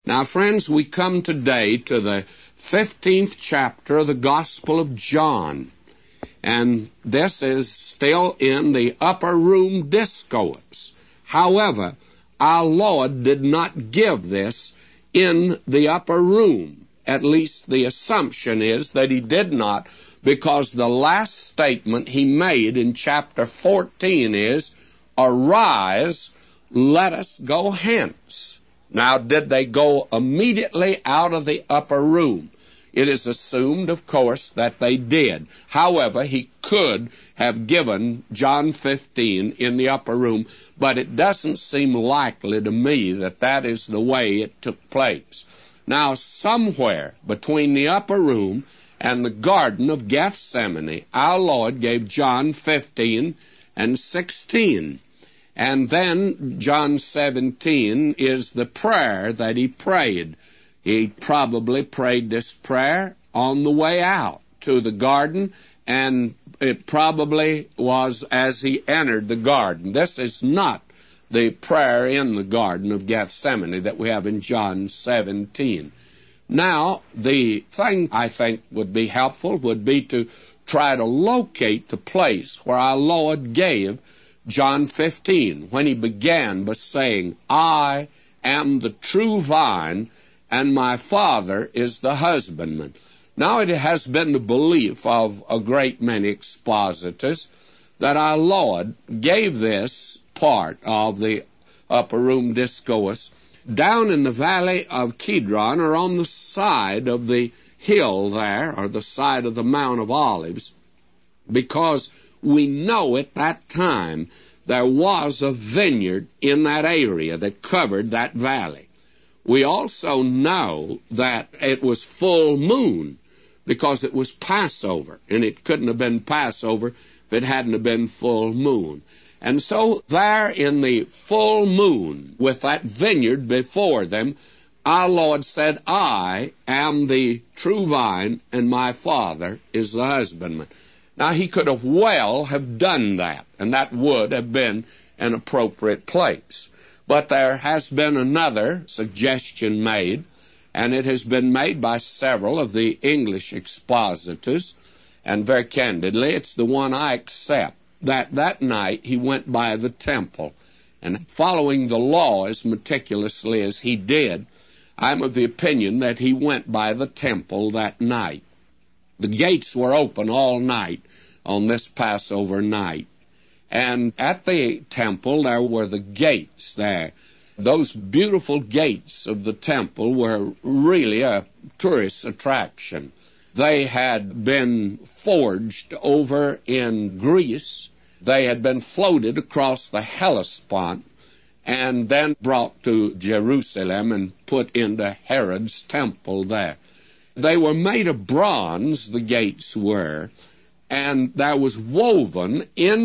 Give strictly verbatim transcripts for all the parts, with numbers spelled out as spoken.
Now, friends, we come today to the fifteenth chapter of the Gospel of John, and this is still in the upper room discourse. However, our Lord did not give this in the upper room. At least the assumption is that he did not, because the last statement he made in chapter fourteen is, "Arise, let us go hence." Now, did they go immediately out of the upper room? It is assumed, of course, that they did. However, he could have given John fifteen in the upper room, but it doesn't seem likely to me that that is the way it took place. Now, somewhere between the upper room and the Garden of Gethsemane, our Lord gave John fifteen and sixteen. And then John seventeen is the prayer that he prayed. He probably prayed this prayer on the way out to the garden, and it probably was as he entered the garden. This is not the prayer in the Garden of Gethsemane that we have in John seventeen. Now, the thing I think would be helpful would be to try to locate the place where our Lord gave John fifteen, when he began by saying, "I am the true vine, and my Father is the husbandman." Now, it has been the belief of a great many expositors that our Lord gave this part of the upper room discourse down in the valley of Kidron, or on the side of the hill there, or the side of the Mount of Olives, because we know at that time there was a vineyard in that area that covered that valley. We also know that it was full moon because it was Passover, and it couldn't have been Passover if it hadn't have been full moon. And so there in the full moon, with that vineyard before them, our Lord said, "I am the true vine, and my Father is the husbandman." Now, he could have well have done that, and that would have been an appropriate place. But there has been another suggestion made, and it has been made by several of the English expositors, and very candidly, it's the one I accept, that that night he went by the temple, and following the law as meticulously as he did, I'm of the opinion that he went by the temple that night. The gates were open all night on this Passover night. And at the temple, there were the gates there. Those beautiful gates of the temple were really a tourist attraction. They had been forged over in Greece. They had been floated across the Hellespont and then brought to Jerusalem and put into Herod's temple there. They were made of bronze, the gates were, and there was woven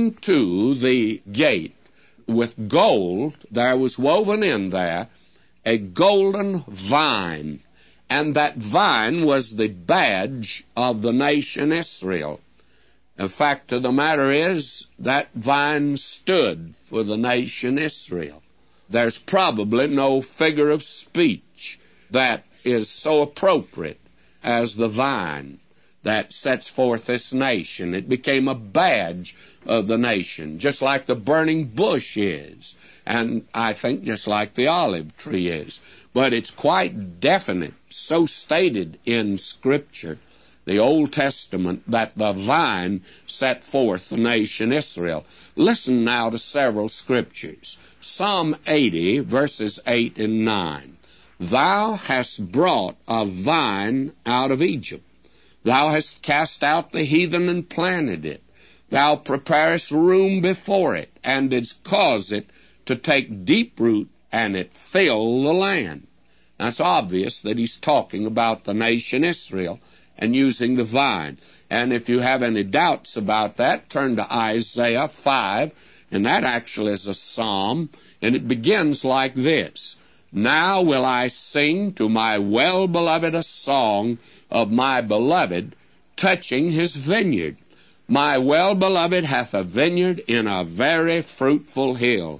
into the gate with gold, there was woven in there a golden vine, and that vine was the badge of the nation Israel. The fact of the matter is, that vine stood for the nation Israel. There's probably no figure of speech that is so appropriate as the vine that sets forth this nation. It became a badge of the nation, just like the burning bush is, and I think just like the olive tree is. But it's quite definite, so stated in Scripture, the Old Testament, that the vine set forth the nation Israel. Listen now to several Scriptures. Psalm eighty, verses eight and nine. "Thou hast brought a vine out of Egypt. Thou hast cast out the heathen and planted it. Thou preparest room before it, and didst cause it to take deep root, and it fill the land." Now, it's obvious that he's talking about the nation Israel and using the vine. And if you have any doubts about that, turn to Isaiah five, and that actually is a psalm, and it begins like this. "Now will I sing to my well-beloved a song of my beloved, touching his vineyard. My well-beloved hath a vineyard in a very fruitful hill,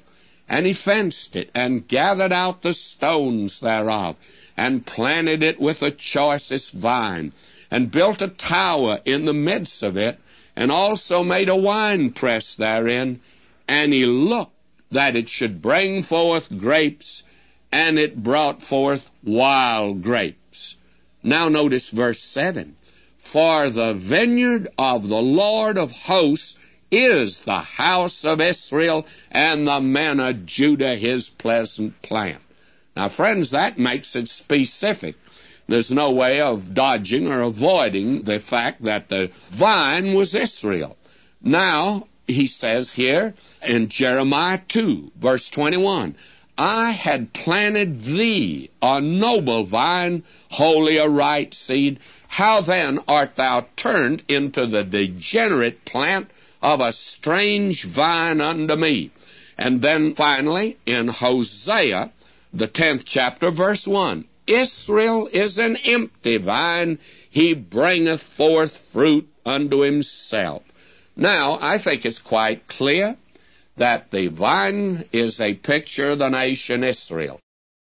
And he fenced it, and gathered out the stones thereof, and planted it with the choicest vine, and built a tower in the midst of it, and also made a winepress therein. And he looked that it should bring forth grapes, and it brought forth wild grapes. Now notice verse seven. For the vineyard of the Lord of hosts is the house of Israel, and the men of Judah his pleasant plant. Now, friends, that makes it specific. There's no way of dodging or avoiding the fact that the vine was Israel. Now, he says here in Jeremiah two, verse twenty-one, I had planted thee, a noble vine, wholly a right seed. How then art thou turned into the degenerate plant of a strange vine unto me? And then finally, in Hosea, the tenth chapter, verse one, Israel is an empty vine, he bringeth forth fruit unto himself. Now, I think it's quite clear that the vine is a picture of the nation Israel.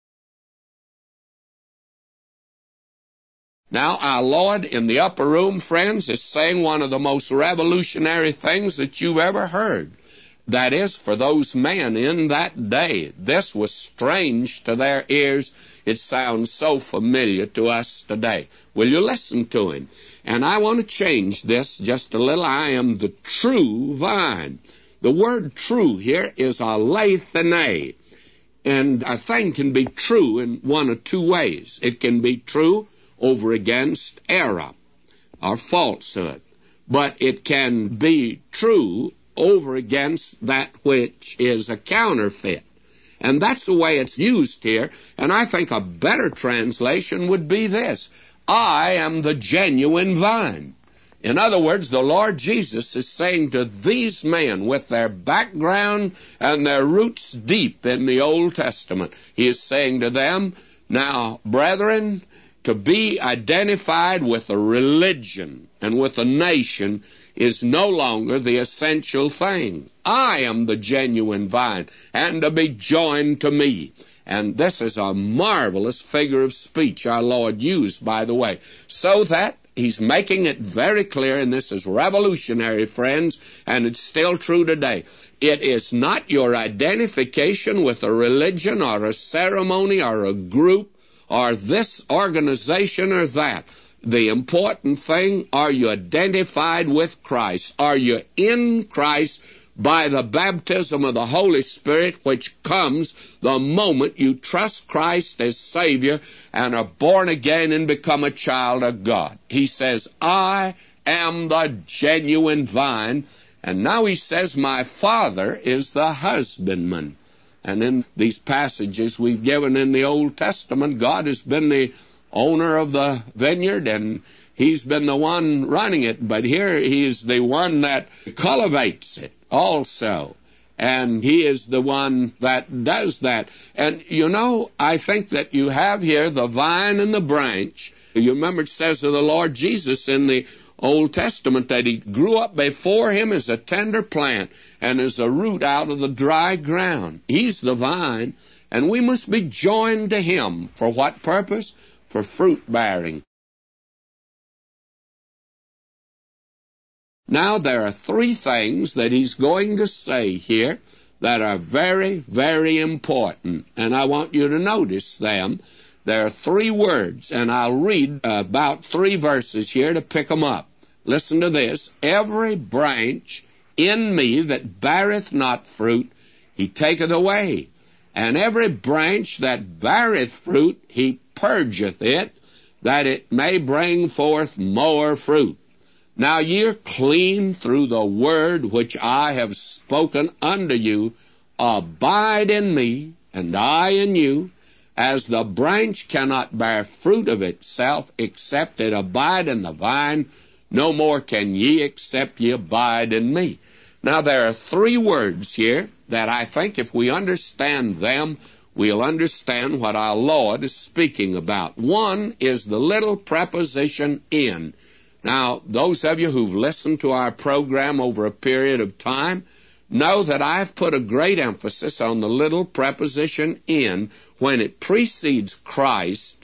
Now, our Lord in the upper room, friends, is saying one of the most revolutionary things that you've ever heard. That is, for those men in that day, this was strange to their ears. It sounds so familiar to us today. Will you listen to him? And I want to change this just a little. I am the true vine. The word true here is aleithane. And a thing can be true in one of two ways. It can be true over against error or falsehood. But it can be true over against that which is a counterfeit. And that's the way it's used here. And I think a better translation would be this: I am the genuine vine. In other words, the Lord Jesus is saying to these men with their background and their roots deep in the Old Testament, he is saying to them, now, brethren, to be identified with a religion and with a nation is no longer the essential thing. I am the genuine vine, and to be joined to me. And this is a marvelous figure of speech our Lord used, by the way, so that he's making it very clear, and this is revolutionary, friends, and it's still true today. It is not your identification with a religion or a ceremony or a group or this organization or that. The important thing, are you identified with Christ? Are you in Christ by the baptism of the Holy Spirit, which comes the moment you trust Christ as Savior and are born again and become a child of God? He says, I am the genuine vine. And now he says, my Father is the husbandman. And in these passages we've given in the Old Testament, God has been the owner of the vineyard, and he's been the one running it. But here he's the one that cultivates it also. And he is the one that does that. And, you know, I think that you have here the vine and the branch. You remember it says of the Lord Jesus in the Old Testament that he grew up before him as a tender plant and as a root out of the dry ground. He's the vine, and we must be joined to him. For what purpose? For fruit bearing. Now, there are three things that he's going to say here that are very, very important, and I want you to notice them. There are three words, and I'll read about three verses here to pick them up. Listen to this. Every branch in me that beareth not fruit, he taketh away. And every branch that beareth fruit, he purgeth it, that it may bring forth more fruit. Now ye are clean through the word which I have spoken unto you. Abide in me, and I in you. As the branch cannot bear fruit of itself, except it abide in the vine, no more can ye except ye abide in me. Now there are three words here that I think if we understand them, we'll understand what our Lord is speaking about. One is the little preposition in. Now, those of you who've listened to our program over a period of time know that I've put a great emphasis on the little preposition in when it precedes Christ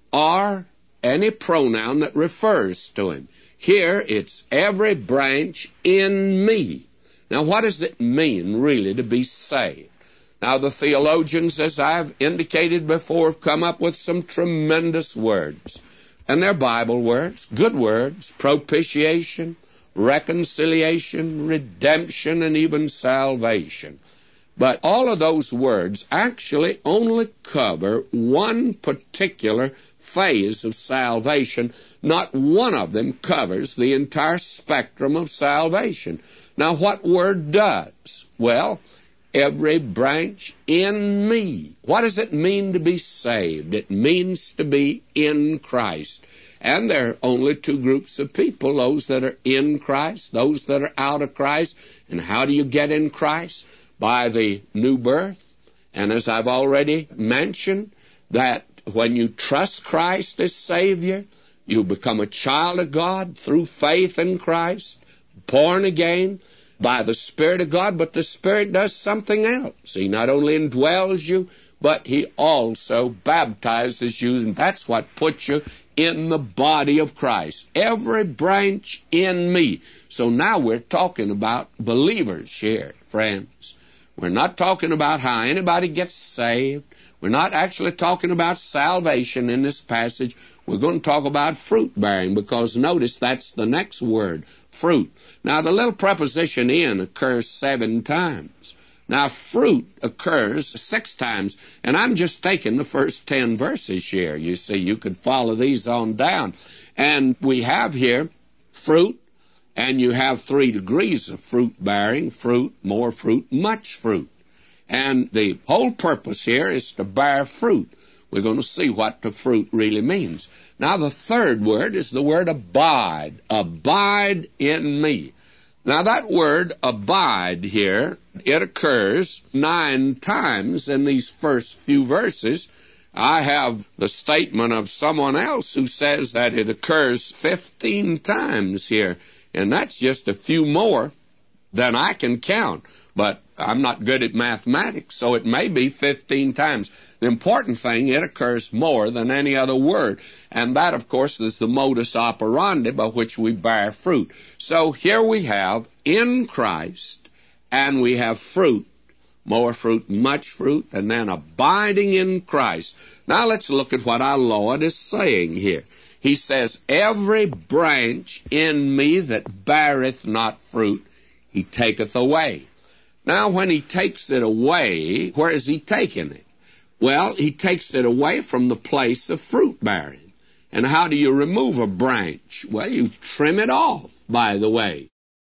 or any pronoun that refers to him. Here it's every branch in me. Now, what does it mean, really, to be saved? Now, the theologians, as I've indicated before, have come up with some tremendous words. And they're Bible words, good words: propitiation, reconciliation, redemption, and even salvation. But all of those words actually only cover one particular phase of salvation. Not one of them covers the entire spectrum of salvation. Now, what word does? Well, every branch in me. What does it mean to be saved? It means to be in Christ. And there are only two groups of people, those that are in Christ, those that are out of Christ. And how do you get in Christ? By the new birth. And as I've already mentioned, that when you trust Christ as Savior, you become a child of God through faith in Christ, born again by the Spirit of God. But the Spirit does something else. He not only indwells you, but He also baptizes you, and that's what puts you in the body of Christ. Every branch in me. So now we're talking about believers here, friends. We're not talking about how anybody gets saved. We're not actually talking about salvation in this passage. We're going to talk about fruit bearing, because notice that's the next word, fruit. Now, the little preposition in occurs seven times. Now, fruit occurs six times, and I'm just taking the first ten verses here. You see, you could follow these on down. And we have here fruit, and you have three degrees of fruit bearing: fruit, more fruit, much fruit. And the whole purpose here is to bear fruit. We're going to see what the fruit really means. Now, the third word is the word abide. Abide in me. Now, that word abide here, it occurs nine times in these first few verses. I have the statement of someone else who says that it occurs fifteen times here, and that's just a few more than I can count. But I'm not good at mathematics, so it may be fifteen times. The important thing, it occurs more than any other word. And that, of course, is the modus operandi by which we bear fruit. So here we have in Christ, and we have fruit, more fruit, much fruit, and then abiding in Christ. Now let's look at what our Lord is saying here. He says, every branch in me that beareth not fruit, He taketh away. Now, when He takes it away, where is He taking it? Well, He takes it away from the place of fruit bearing. And how do you remove a branch? Well, you trim it off, by the way.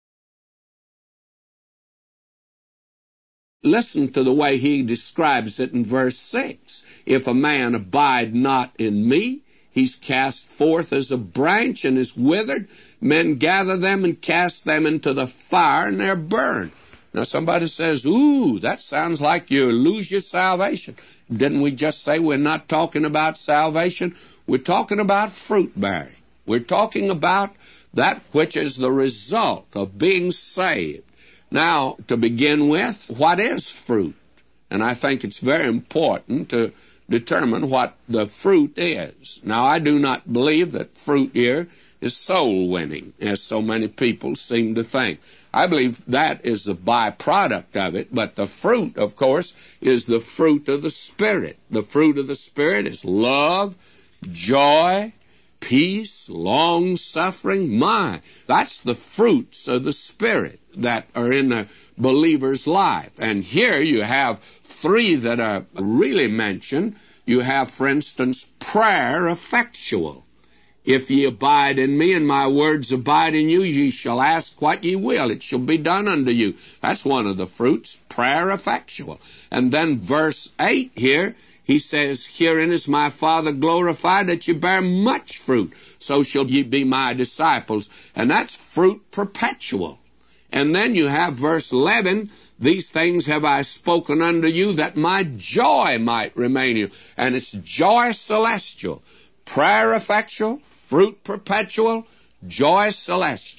Listen to the way He describes it in verse six. If a man abide not in me, he's cast forth as a branch and is withered. Men gather them and cast them into the fire, and they're burned. Now, somebody says, ooh, that sounds like you lose your salvation. Didn't we just say we're not talking about salvation? We're talking about fruit bearing. We're talking about that which is the result of being saved. Now, to begin with, what is fruit? And I think it's very important to determine what the fruit is. Now, I do not believe that fruit here is soul winning, as so many people seem to think. I believe that is the byproduct of it, but the fruit, of course, is the fruit of the Spirit. The fruit of the Spirit is love, joy, peace, long-suffering. My, that's the fruits of the Spirit that are in the believer's life. And here you have three that are really mentioned. You have, for instance, prayer effectual. If ye abide in me, and my words abide in you, ye shall ask what ye will. It shall be done unto you. That's one of the fruits, prayer effectual. And then verse eight here, he says, herein is my Father glorified, that ye bear much fruit. So shall ye be my disciples. And that's fruit perpetual. And then you have verse eleven, these things have I spoken unto you, that my joy might remain in you. And it's joy celestial, prayer effectual, fruit perpetual, joy celestial.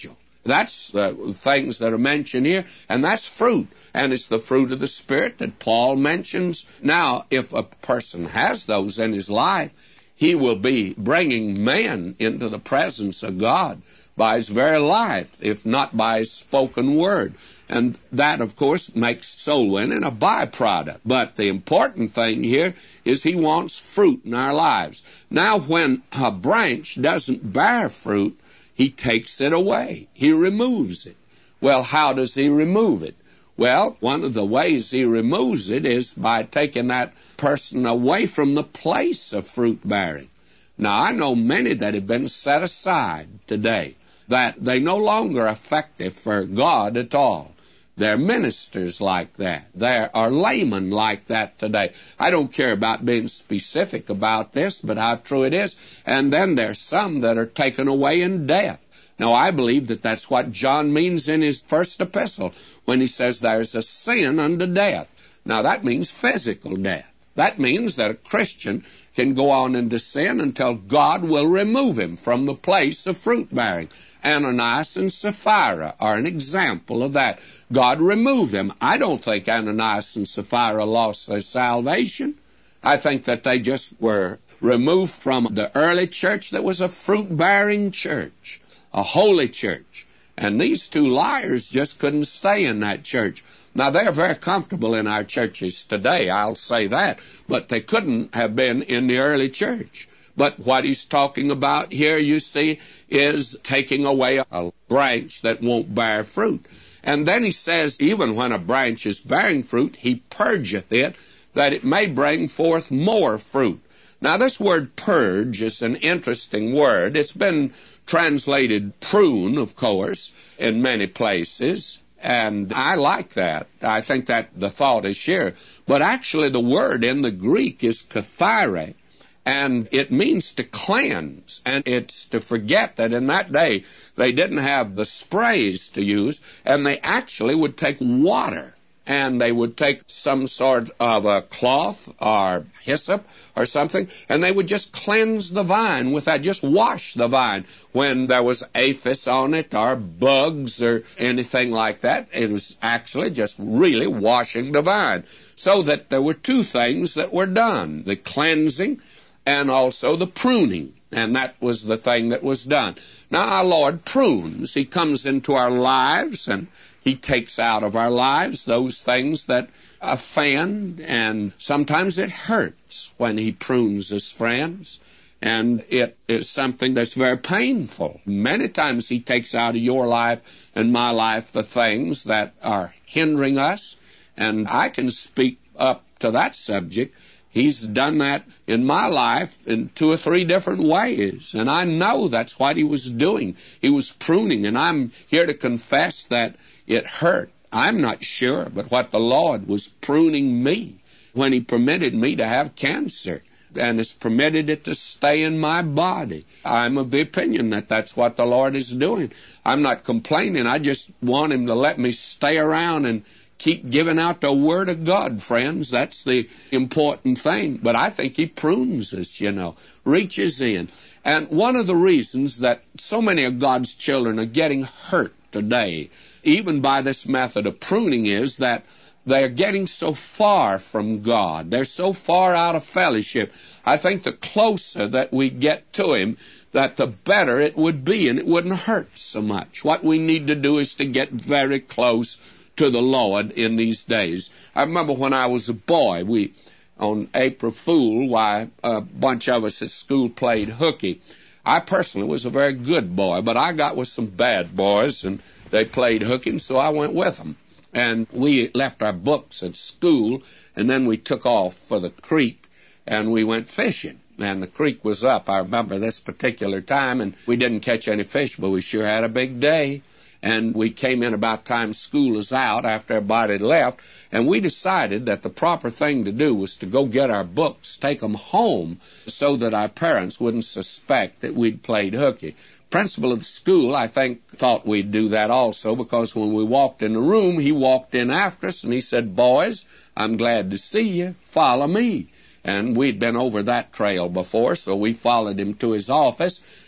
That's the things that are mentioned here, and that's fruit. And it's the fruit of the Spirit that Paul mentions. Now, if a person has those in his life, he will be bringing men into the presence of God by his very life, if not by his spoken word. And that, of course, makes soul winning a byproduct. But the important thing here is he wants fruit in our lives. Now, when a branch doesn't bear fruit, he takes it away. He removes it. Well, how does he remove it? Well, one of the ways he removes it is by taking that person away from the place of fruit bearing. Now, I know many that have been set aside today, that they no longer are effective for God at all. There are ministers like that. There are laymen like that today. I don't care about being specific about this, but how true it is. And then there's some that are taken away in death. Now, I believe that that's what John means in his first epistle when he says there's a sin unto death. Now, that means physical death. That means that a Christian can go on into sin until God will remove him from the place of fruit bearing. Ananias and Sapphira are an example of that. God removed them. I don't think Ananias and Sapphira lost their salvation. I think that they just were removed from the early church that was a fruit-bearing church, a holy church. And these two liars just couldn't stay in that church. Now, they're very comfortable in our churches today, I'll say that, but they couldn't have been in the early church. But what he's talking about here, you see, is taking away a branch that won't bear fruit. And then he says, even when a branch is bearing fruit, he purgeth it, that it may bring forth more fruit. Now, this word purge is an interesting word. It's been translated prune, of course, in many places, and I like that. I think that the thought is here. But actually, the word in the Greek is kathaire, and it means to cleanse, and it's to forget that in that day they didn't have the sprays to use, and they actually would take water, and they would take some sort of a cloth or hyssop or something, and they would just cleanse the vine with that, just wash the vine. When there was aphis on it or bugs or anything like that, it was actually just really washing the vine. So that there were two things that were done, the cleansing and also the pruning. And that was the thing that was done. Now, our Lord prunes. He comes into our lives and He takes out of our lives those things that offend, and sometimes it hurts when He prunes us, friends. And it is something that's very painful. Many times He takes out of your life and my life the things that are hindering us. And I can speak up to that subject. He's done that in my life in two or three different ways. And I know that's what He was doing. He was pruning. And I'm here to confess that it hurt. I'm not sure, but what the Lord was pruning me when He permitted me to have cancer and has permitted it to stay in my body. I'm of the opinion that that's what the Lord is doing. I'm not complaining. I just want Him to let me stay around and keep giving out the Word of God, friends. That's the important thing. But I think He prunes us, you know, reaches in. And one of the reasons that so many of God's children are getting hurt today, even by this method of pruning, is that they're getting so far from God. They're so far out of fellowship. I think the closer that we get to Him, that the better it would be, and it wouldn't hurt so much. What we need to do is to get very close to the Lord in these days. I remember when I was a boy, we, on April Fool, why a bunch of us at school played hooky. I personally was a very good boy, but I got with some bad boys, and they played hooky, and so I went with them. And we left our books at school, and then we took off for the creek, and we went fishing. And the creek was up. I remember this particular time, and we didn't catch any fish, but we sure had a big day. And we came in about time school is out after everybody had left, and we decided that the proper thing to do was to go get our books, take them home, so that our parents wouldn't suspect that we'd played hooky. Principal of the school, I think, thought we'd do that also, because when we walked in the room, he walked in after us, and he said, "Boys, I'm glad to see you. Follow me." And we'd been over that trail before, so we followed him to his office.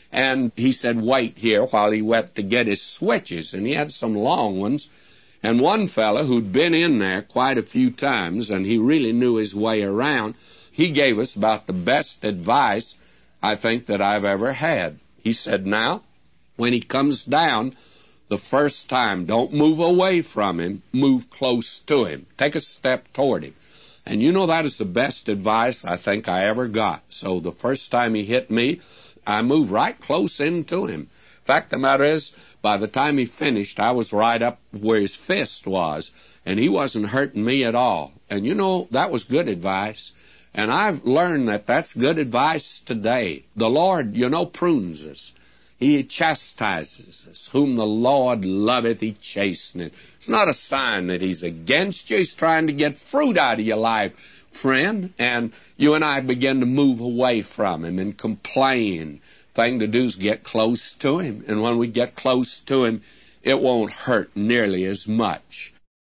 And he said, wait here while he went to get his switches. And he had some long ones. And one fellow who'd been in there quite a few times, and he really knew his way around, he gave us about the best advice I think that I've ever had. He said, now, when he comes down the first time, don't move away from him, move close to him. Take a step toward him. And you know, that is the best advice I think I ever got. So the first time he hit me, I moved right close into him. Fact of the matter is, by the time he finished, I was right up where his fist was, and he wasn't hurting me at all. And you know, that was good advice. And I've learned that that's good advice today. The Lord, you know, prunes us. He chastises us. Whom the Lord loveth, he chasteneth. It's not a sign that he's against you. He's trying to get fruit out of your life, friend. And you and I begin to move away from him and complain. Thing to do is get close to him. And when we get close to him, it won't hurt nearly as much.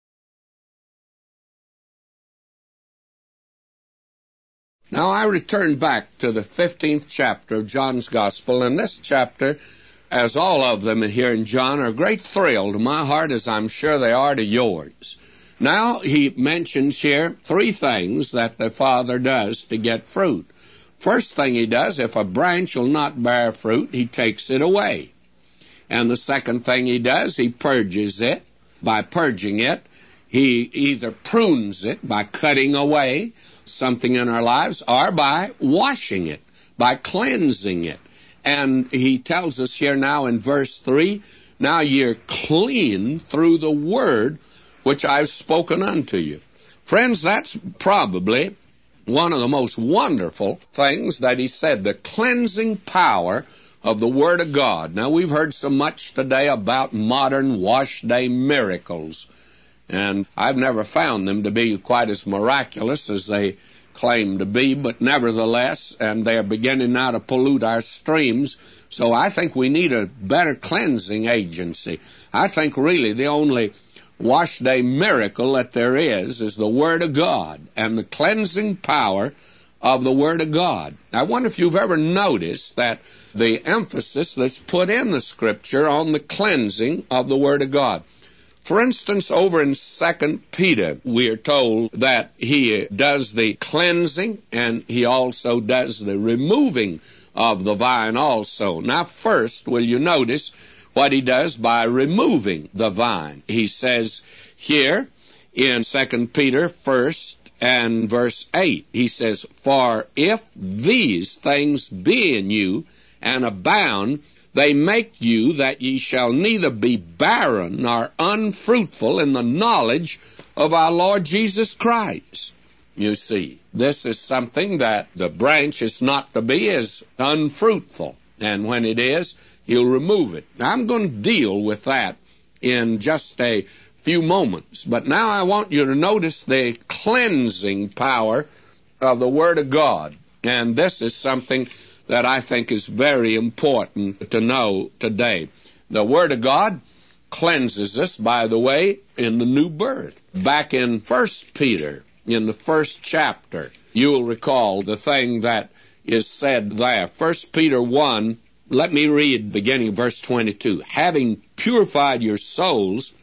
Now, I return back to the fifteenth chapter of John's Gospel, and this chapter, as all of them here in John, are a great thrill to my heart, as I'm sure they are to yours. Now, he mentions here three things that the Father does to get fruit. First thing he does, if a branch will not bear fruit, he takes it away. And the second thing he does, he purges it. By purging it, he either prunes it by cutting away something in our lives, or by washing it, by cleansing it. And he tells us here now in verse three, now you're clean through the word which I've spoken unto you. Friends, that's probably one of the most wonderful things that he said, the cleansing power of the Word of God. Now, we've heard so much today about modern wash day miracles, and I've never found them to be quite as miraculous as they claim to be, but nevertheless, and they're beginning now to pollute our streams, so I think we need a better cleansing agency. I think really the only wash day miracle that there is is the Word of God and the cleansing power of the Word of God. I wonder if you've ever noticed that the emphasis that's put in the Scripture on the cleansing of the Word of God. For instance, over in Second Peter, we are told that he does the cleansing and he also does the removing of the vine also. Now, first, will you notice what he does by removing the vine? He says here in Second Peter first and verse eight, he says, for if these things be in you and abound, they make you that ye shall neither be barren nor unfruitful in the knowledge of our Lord Jesus Christ. You see, this is something that the branch is not to be, is unfruitful. And when it is, he'll remove it. Now, I'm going to deal with that in just a few moments. But now I want you to notice the cleansing power of the Word of God. And this is something that I think is very important to know today. The Word of God cleanses us, by the way, in the new birth. Back in First Peter, in the first chapter, you'll recall the thing that is said there. First Peter one, let me read beginning verse twenty-two. Having purified your souls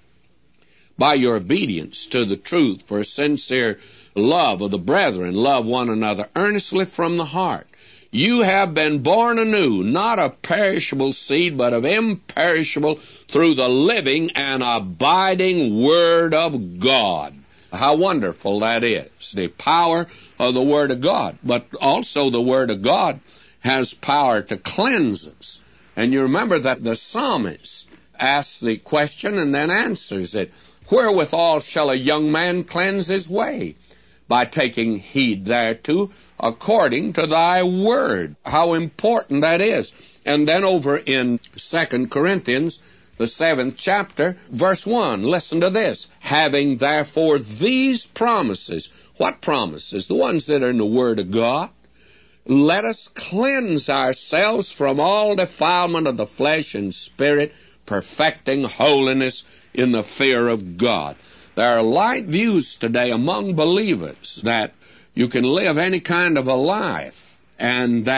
by your obedience to the truth for a sincere love of the brethren, love one another earnestly from the heart. You have been born anew, not of perishable seed, but of imperishable, through the living and abiding Word of God. How wonderful that is, the power of the Word of God. But also the Word of God has power to cleanse us. And you remember that the psalmist asks the question and then answers it. Wherewithal shall a young man cleanse his way? By taking heed thereto, according to thy word. How important that is. And then over in Second Corinthians, the seventh chapter, verse one, listen to this. Having therefore these promises. What promises? The ones that are in the Word of God. Let us cleanse ourselves from all defilement of the flesh and spirit, perfecting holiness in the fear of God. There are light views today among believers that you can live any kind of a life, and that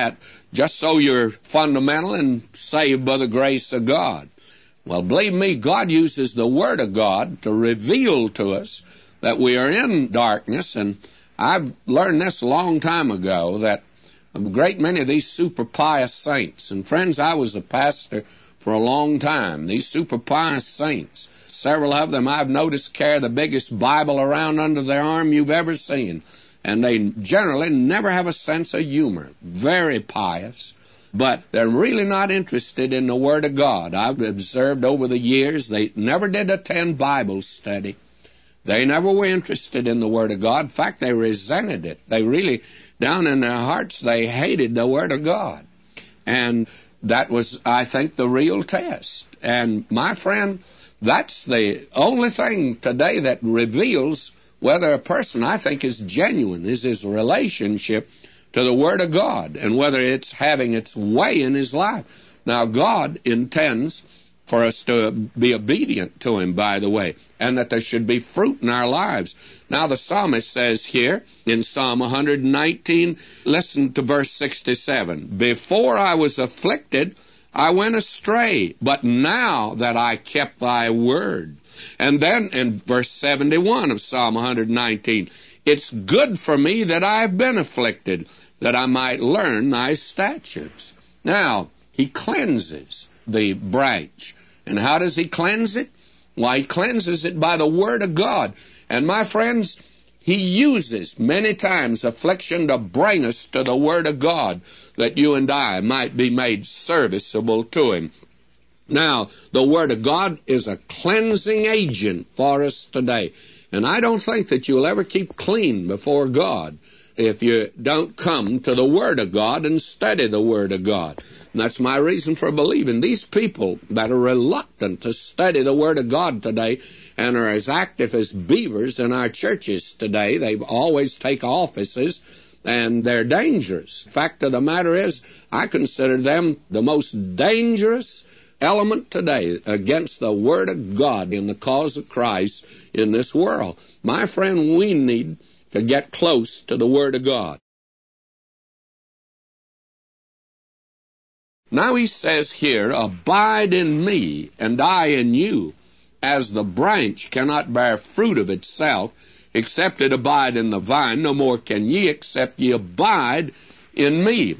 just so you're fundamental and saved by the grace of God. Well, believe me, God uses the Word of God to reveal to us that we are in darkness, and I've learned this a long time ago, that a great many of these super pious saints, and friends, I was a pastor for a long time, these super pious saints, several of them I've noticed carry the biggest Bible around under their arm you've ever seen, and they generally never have a sense of humor, very pious, but they're really not interested in the Word of God. I've observed over the years they never did attend Bible study. They never were interested in the Word of God. In fact, they resented it. They really, down in their hearts, they hated the Word of God. And that was, I think, the real test. And my friend, that's the only thing today that reveals whether a person, I think, is genuine, is his relationship to the Word of God, and whether it's having its way in his life. Now, God intends for us to be obedient to Him, by the way, and that there should be fruit in our lives. Now, the psalmist says here in Psalm one nineteen, listen to verse sixty-seven, "Before I was afflicted, I went astray, but now that I kept Thy word." And then in verse seventy-one of Psalm one nineteen, "It's good for me that I have been afflicted, that I might learn Thy statutes." Now, He cleanses the branch. And how does He cleanse it? Why, He cleanses it by the Word of God. And my friends, He uses many times affliction to bring us to the Word of God, that you and I might be made serviceable to Him. Now, the Word of God is a cleansing agent for us today. And I don't think that you'll ever keep clean before God if you don't come to the Word of God and study the Word of God. And that's my reason for believing these people that are reluctant to study the Word of God today and are as active as beavers in our churches today. They always take offices, and they're dangerous. Fact of the matter is, I consider them the most dangerous element today against the Word of God in the cause of Christ in this world. My friend, we need to get close to the Word of God. Now he says here, "Abide in me, and I in you, as the branch cannot bear fruit of itself, except it abide in the vine, no more can ye, except ye abide in me."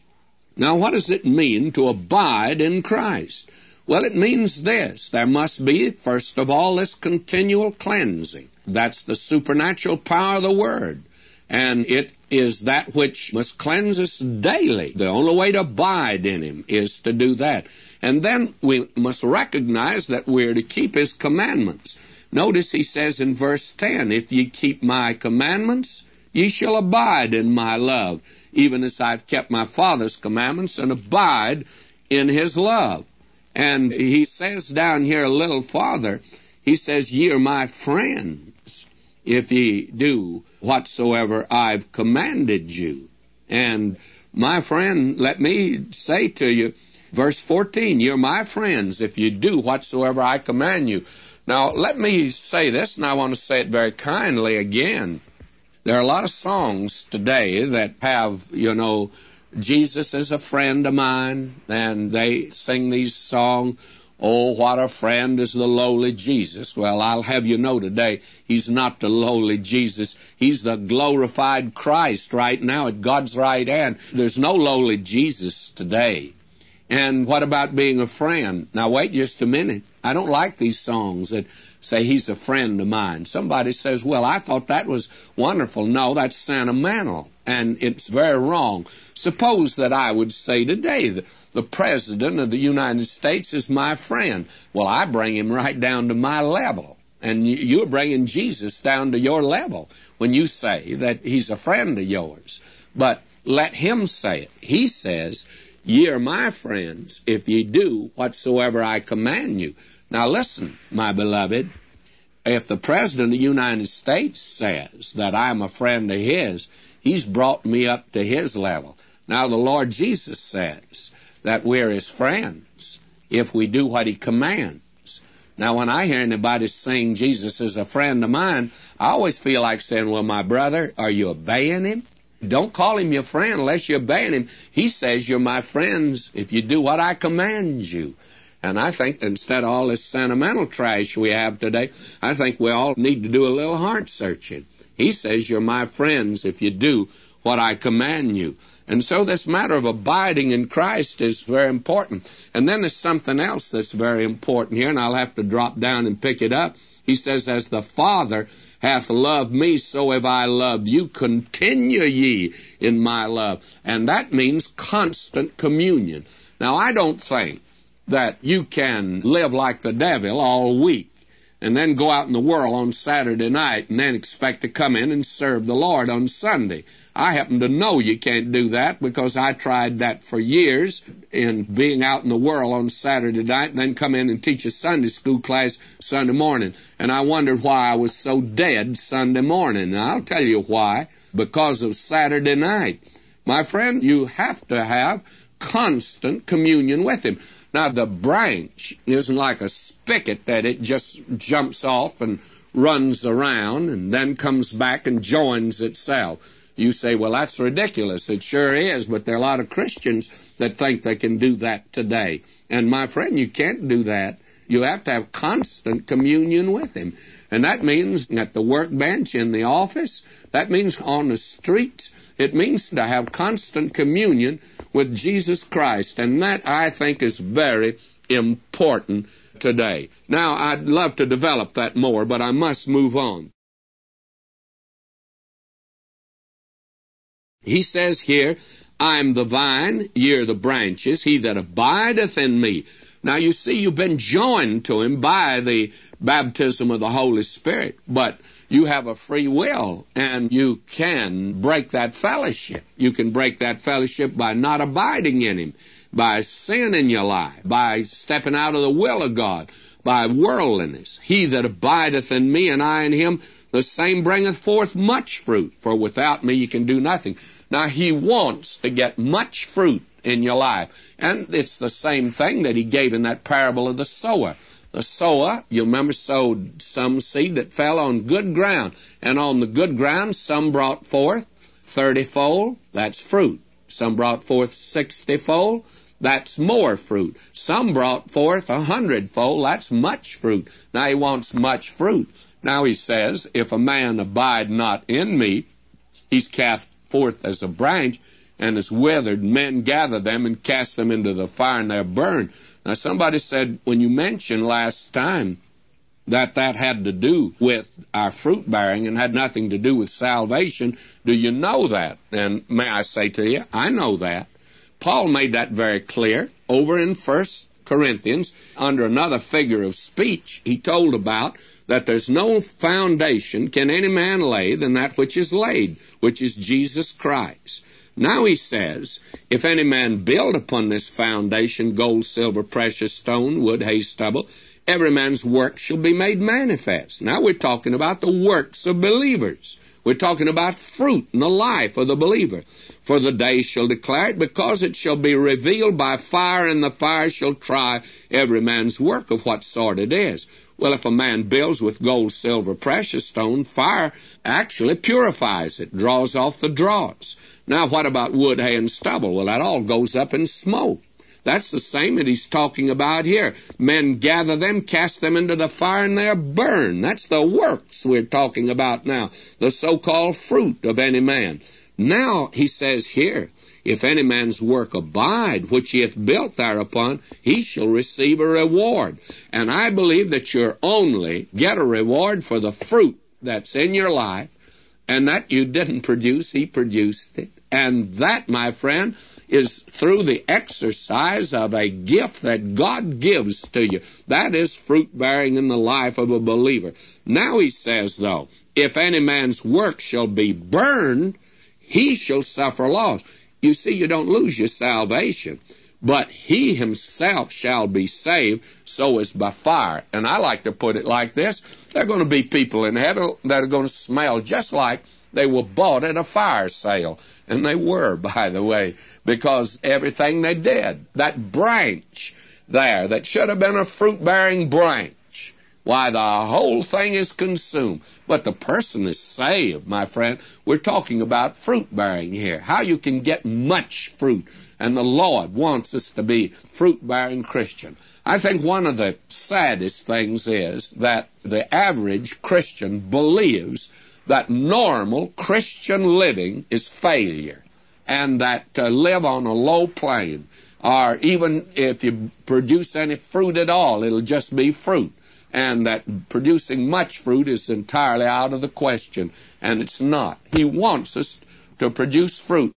Now, what does it mean to abide in Christ? Well, it means this. There must be, first of all, this continual cleansing. That's the supernatural power of the Word. And it is that which must cleanse us daily. The only way to abide in Him is to do that. And then we must recognize that we're to keep His commandments. Notice He says in verse ten, "If ye keep my commandments, ye shall abide in my love, even as I've kept my Father's commandments and abide in His love." And He says down here a little farther, He says, "Ye are my friends, if ye do whatsoever I've commanded you." And my friend, let me say to you, verse fourteen, "You're my friends if you do whatsoever I command you." Now, let me say this, and I want to say it very kindly again. There are a lot of songs today that have, you know, Jesus is a friend of mine, and they sing these songs, "Oh, what a friend is the lowly Jesus." Well, I'll have you know today, He's not the lowly Jesus. He's the glorified Christ right now at God's right hand. There's no lowly Jesus today. And what about being a friend? Now, wait just a minute. I don't like these songs that say He's a friend of mine. Somebody says, "Well, I thought that was wonderful." No, that's sentimental, and it's very wrong. Suppose that I would say today that the President of the United States is my friend. Well, I bring him right down to my level, and you're bringing Jesus down to your level when you say that He's a friend of yours. But let Him say it. He says, "Ye are my friends if ye do whatsoever I command you." Now listen, my beloved, if the President of the United States says that I'm a friend of His, He's brought me up to His level. Now the Lord Jesus says that we're His friends if we do what He commands. Now when I hear anybody sing Jesus is a friend of mine, I always feel like saying, "Well, my brother, are you obeying Him? Don't call him your friend unless you're obeying him. He says you're my friends if you do what I command you. And I think that instead of all this sentimental trash we have today, I think we all need to do a little heart searching. He says you're my friends if you do what I command you. And so this matter of abiding in Christ is very important. And then there's something else that's very important here, and I'll have to drop down and pick it up. He says, as the Father hath loved me, so have I loved you. Continue ye in my love. And that means constant communion. Now, I don't think that you can live like the devil all week and then go out in the world on Saturday night and then expect to come in and serve the Lord on Sunday. I happen to know you can't do that because I tried that for years in being out in the world on Saturday night and then come in and teach a Sunday school class Sunday morning. And I wondered why I was so dead Sunday morning. And I'll tell you why. Because of Saturday night. My friend, you have to have constant communion with him. Now, the branch isn't like a spigot that it just jumps off and runs around and then comes back and joins itself. You say, well, that's ridiculous. It sure is, but there are a lot of Christians that think they can do that today. And my friend, you can't do that. You have to have constant communion with him. And that means at the workbench, in the office, that means on the streets. It means to have constant communion with Jesus Christ. And that, I think, is very important today. Now, I'd love to develop that more, but I must move on. He says here, I am the vine, ye are the branches, he that abideth in me. Now, you see, you've been joined to him by the baptism of the Holy Spirit, but you have a free will, and you can break that fellowship. You can break that fellowship by not abiding in him, by sin in your life, by stepping out of the will of God, by worldliness. He that abideth in me, and I in him, the same bringeth forth much fruit, for without me you can do nothing. Now, he wants to get much fruit in your life. And it's the same thing that he gave in that parable of the sower. The sower, you remember, sowed some seed that fell on good ground. And on the good ground, some brought forth thirty-fold, that's fruit. Some brought forth sixty-fold, that's more fruit. Some brought forth a hundredfold, that's much fruit. Now, he wants much fruit. Now, he says, if a man abide not in me, he's cast forth as a branch, and is withered. Men gather them and cast them into the fire, and they're burned. Now, somebody said, when you mentioned last time that that had to do with our fruit bearing and had nothing to do with salvation, do you know that? And may I say to you, I know that. Paul made that very clear over in First Corinthians, under another figure of speech. He told about that there's no foundation can any man lay than that which is laid, which is Jesus Christ. Now he says, if any man build upon this foundation gold, silver, precious stone, wood, hay, stubble, every man's work shall be made manifest. Now we're talking about the works of believers. We're talking about fruit in the life of the believer. For the day shall declare it, because it shall be revealed by fire, and the fire shall try every man's work of what sort it is. Well, if a man builds with gold, silver, precious stone, fire actually purifies it, draws off the dross. Now, what about wood, hay, and stubble? Well, that all goes up in smoke. That's the same that he's talking about here. Men gather them, cast them into the fire, and they're burned. That's the works we're talking about now, the so-called fruit of any man. Now, he says here, if any man's work abide, which he hath built thereupon, he shall receive a reward. And I believe that you'll only get a reward for the fruit that's in your life, and that you didn't produce, he produced it. And that, my friend, is through the exercise of a gift that God gives to you. That is fruit-bearing in the life of a believer. Now he says, though, if any man's work shall be burned, he shall suffer loss. You see, you don't lose your salvation, but he himself shall be saved, so as by fire. And I like to put it like this. There are going to be people in heaven that are going to smell just like they were bought at a fire sale. And they were, by the way, because everything they did, that branch there that should have been a fruit-bearing branch, why, the whole thing is consumed. But the person is saved, my friend. We're talking about fruit-bearing here, how you can get much fruit. And the Lord wants us to be fruit-bearing Christian. I think one of the saddest things is that the average Christian believes that normal Christian living is failure, and that to live on a low plane, or even if you produce any fruit at all, it'll just be fruit, and that producing much fruit is entirely out of the question, and it's not. He wants us to produce fruit.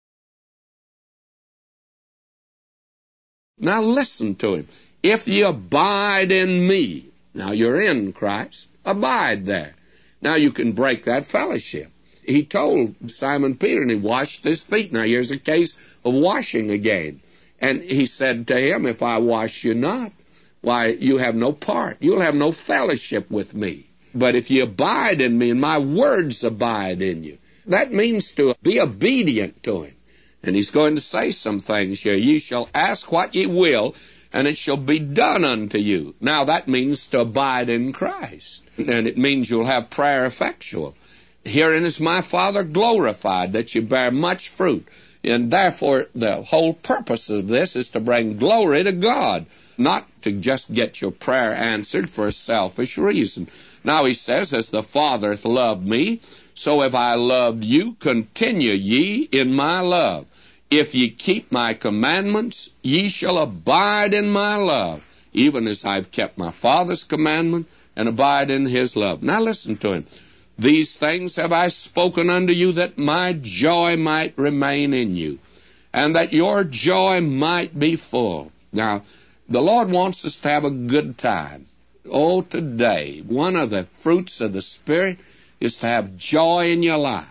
Now listen to him. If ye abide in me, now you're in Christ, abide there. Now you can break that fellowship. He told Simon Peter, and he washed his feet. Now here's a case of washing again. And he said to him, if I wash you not, why, you have no part. You'll have no fellowship with me. But if you abide in me, and my words abide in you, that means to be obedient to him. And he's going to say some things here. Ye shall ask what ye will, and it shall be done unto you. Now that means to abide in Christ. And it means you'll have prayer effectual. Herein is my Father glorified, that you bear much fruit. And therefore the whole purpose of this is to bring glory to God, not to just get your prayer answered for a selfish reason. Now he says, as the Father hath loved me, so have I loved you, continue ye in my love. If ye keep my commandments, ye shall abide in my love, even as I've kept my Father's commandment, and abide in his love. Now listen to him. These things have I spoken unto you, that my joy might remain in you, and that your joy might be full. Now, the Lord wants us to have a good time. Oh, today, one of the fruits of the Spirit is to have joy in your life.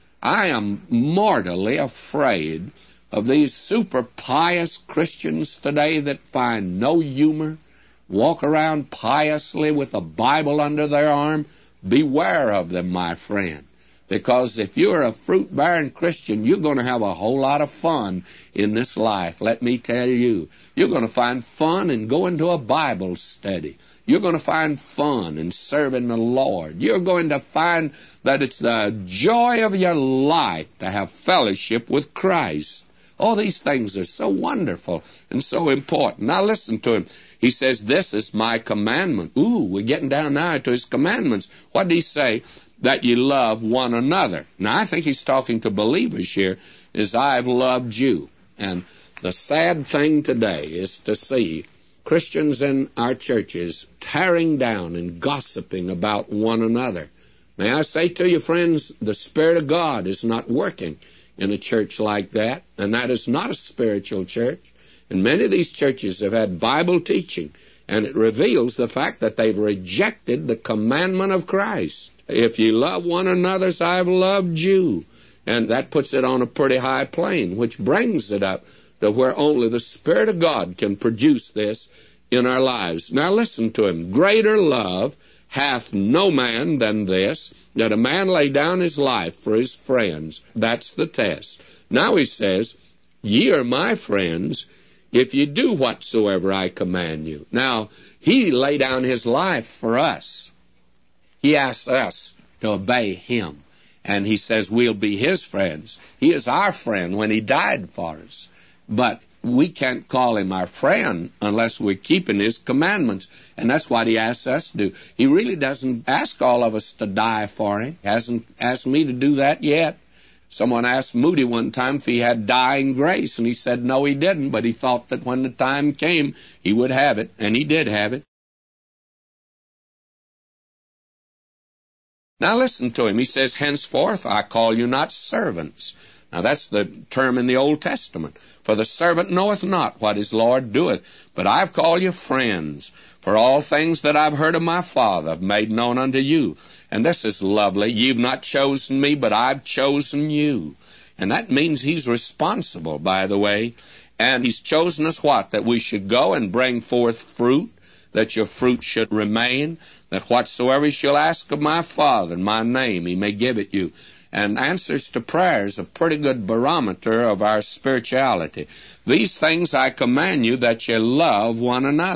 I am mortally afraid of these super pious Christians today that find no humor, walk around piously with a Bible under their arm. Beware of them, my friend, because if you're a fruit-bearing Christian, you're going to have a whole lot of fun in this life. Let me tell you, you're going to find fun in going to a Bible study. You're going to find fun in serving the Lord. You're going to find that it's the joy of your life to have fellowship with Christ. All these things are so wonderful and so important. Now listen to him. He says, this is my commandment. Ooh, we're getting down now to his commandments. What did he say? That ye love one another. Now I think he's talking to believers here, as I've loved you. And the sad thing today is to see Christians in our churches tearing down and gossiping about one another. May I say to you, friends, the Spirit of God is not working in a church like that, and that is not a spiritual church. And many of these churches have had Bible teaching, and it reveals the fact that they've rejected the commandment of Christ. If ye love one another as I've loved you. And that puts it on a pretty high plane, which brings it up to where only the Spirit of God can produce this in our lives. Now listen to him. Greater love hath no man than this, that a man lay down his life for his friends. That's the test. Now he says, ye are my friends, if you do whatsoever I command you. Now, he laid down his life for us. He asks us to obey him. And he says we'll be his friends. He is our friend when he died for us. But we can't call him our friend unless we're keeping his commandments. And that's what he asks us to do. He really doesn't ask all of us to die for him. He hasn't asked me to do that yet. Someone asked Moody one time if he had dying grace, and he said no, he didn't, but he thought that when the time came, he would have it, and he did have it. Now listen to him. He says, henceforth I call you not servants. Now that's the term in the Old Testament. For the servant knoweth not what his Lord doeth, but I've called you friends. For all things that I've heard of my Father I've made known unto you. And this is lovely. You've not chosen me, but I've chosen you. And that means he's responsible, by the way. And he's chosen us what? That we should go and bring forth fruit, that your fruit should remain, that whatsoever you shall ask of my Father in my name, he may give it you. And answers to prayer is a pretty good barometer of our spirituality. These things I command you, that you love one another.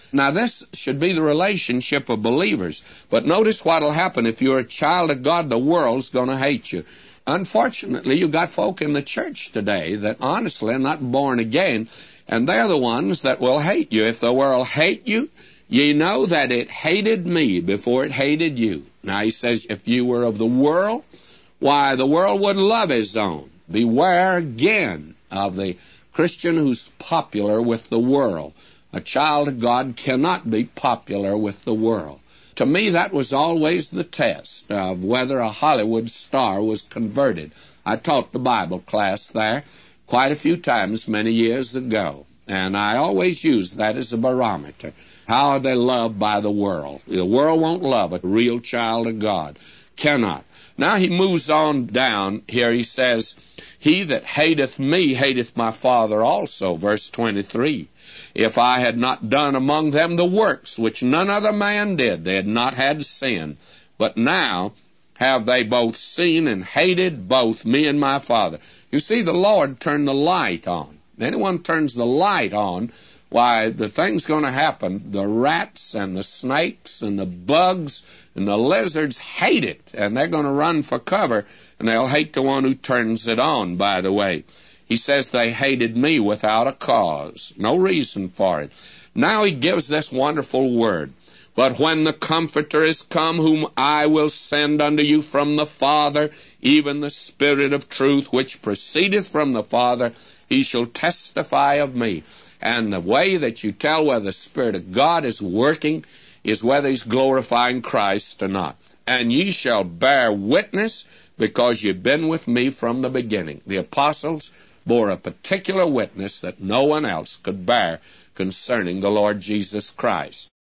Now, this should be the relationship of believers. But notice what will happen. If you're a child of God, the world's going to hate you. Unfortunately, you got folk in the church today that honestly are not born again, and they're the ones that will hate you. If the world hate you, ye know that it hated me before it hated you. Now, he says, if you were of the world, why, the world would love his own. Beware again of the Christian who's popular with the world. A child of God cannot be popular with the world. To me, that was always the test of whether a Hollywood star was converted. I taught the Bible class there quite a few times many years ago, and I always used that as a barometer. How are they loved by the world? The world won't love a real child of God. Cannot. Now he moves on down here. He says, he that hateth me hateth my Father also, verse twenty-three. If I had not done among them the works which none other man did, they had not had sin. But now have they both seen and hated both me and my Father. You see, the Lord turned the light on. Anyone turns the light on, why, the thing's going to happen. The rats and the snakes and the bugs and the lizards hate it, and they're going to run for cover, and they'll hate the one who turns it on, by the way. He says they hated me without a cause, no reason for it. Now he gives this wonderful word. But when the Comforter is come, whom I will send unto you from the Father, even the Spirit of truth, which proceedeth from the Father, he shall testify of me. And the way that you tell whether the Spirit of God is working is whether he's glorifying Christ or not. And ye shall bear witness, because you've been with me from the beginning. The apostles bore a particular witness that no one else could bear concerning the Lord Jesus Christ.